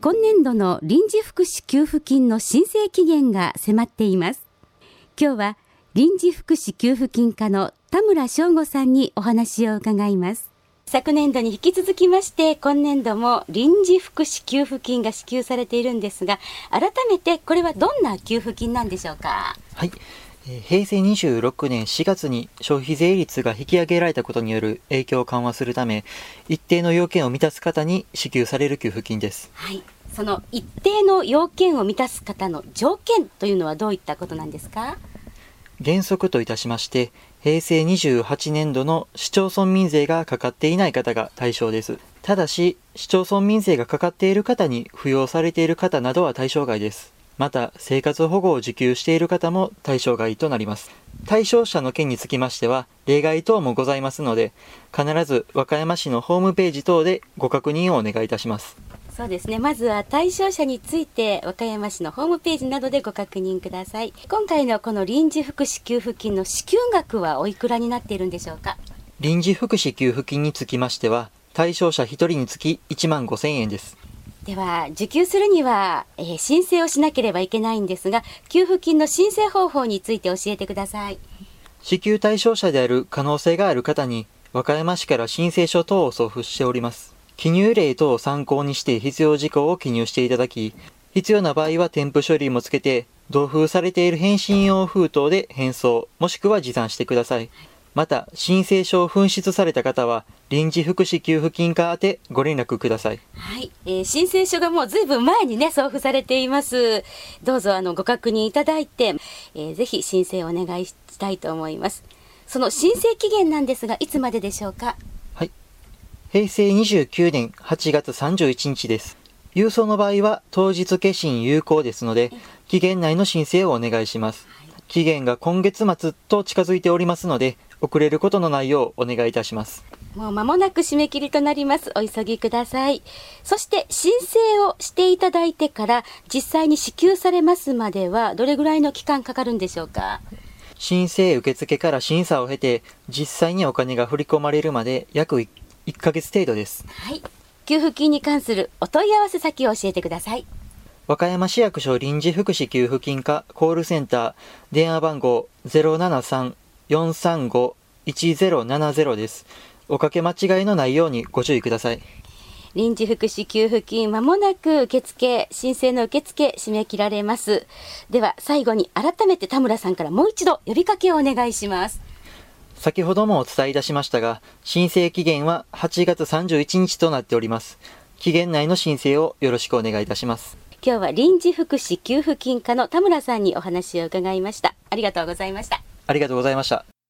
今年度の臨時福祉給付金の申請期限が迫っています。今日は臨時福祉給付金課の田村翔吾さんにお話を伺います。昨年度に引き続きまして今年度も臨時福祉給付金が支給されているんですが、改めてこれはどんな給付金なんでしょうか。 はい、平成26年4月に消費税率が引き上げられたことによる影響を緩和するため、一定の要件を満たす方に支給される給付金です。 はい、その一定の要件を満たす方の条件というのはどういったことなんですか。 原則といたしまして、平成28年度の市町村民税がかかっていない方が対象です。ただし、市町村民税がかかっている方に扶養されている方などは対象外です。また、生活保護を受給している方も対象外となります。対象者の件につきましては、例外等もございますので、必ず和歌山市のホームページ等でご確認をお願いいたします。 そうですね。まずは対象者について和歌山市のホームページなどでご確認ください。今回のこの臨時福祉給付金の支給額はおいくらになっているんでしょうか。 臨時福祉給付金につきましては、対象者1人につき1万5000円です。 では受給するには、申請をしなければいけないんですが、給付金の申請方法について教えてください。 支給対象者である可能性がある方に和歌山市から申請書等を送付しております。記入例等を参考にして必要事項を記入していただき、必要な場合は添付書類もつけて同封されている返信用封筒で返送もしくは持参してください。また申請書を紛失された方は臨時福祉給付金課宛てご連絡ください。 はい、申請書がもうずいぶん前にね送付されています。どうぞご確認いただいて、ぜひ申請をお願いしたいと思います。その申請期限なんですがいつまででしょうか。 はい、平成29年8月31日です。郵送の場合は当日消印有効ですので期限内の申請をお願いします。期限が今月末と近づいておりますので遅れることのないようお願いいたします。 もう間もなく締め切りとなります。お急ぎください。そして申請をしていただいてから実際に支給されますまではどれぐらいの期間かかるんでしょうか。 申請受付から審査を経て実際にお金が振り込まれるまで約1ヶ月程度です。 はい、給付金に関するお問い合わせ先を教えてください。 和歌山市役所臨時福祉給付金課コールセンター電話番号 073-435-1070 です。おかけ間違いのないようにご注意ください。 臨時福祉給付金まもなく申請の受付締め切られます。では最後に改めて田村さんからもう一度呼びかけをお願いします。 先ほどもお伝えいたしましたが、申請期限は8月31日となっております。期限内の申請をよろしくお願いいたします。 今日は臨時福祉給付金課の田村さんにお話を伺いました。ありがとうございました。 ありがとうございました。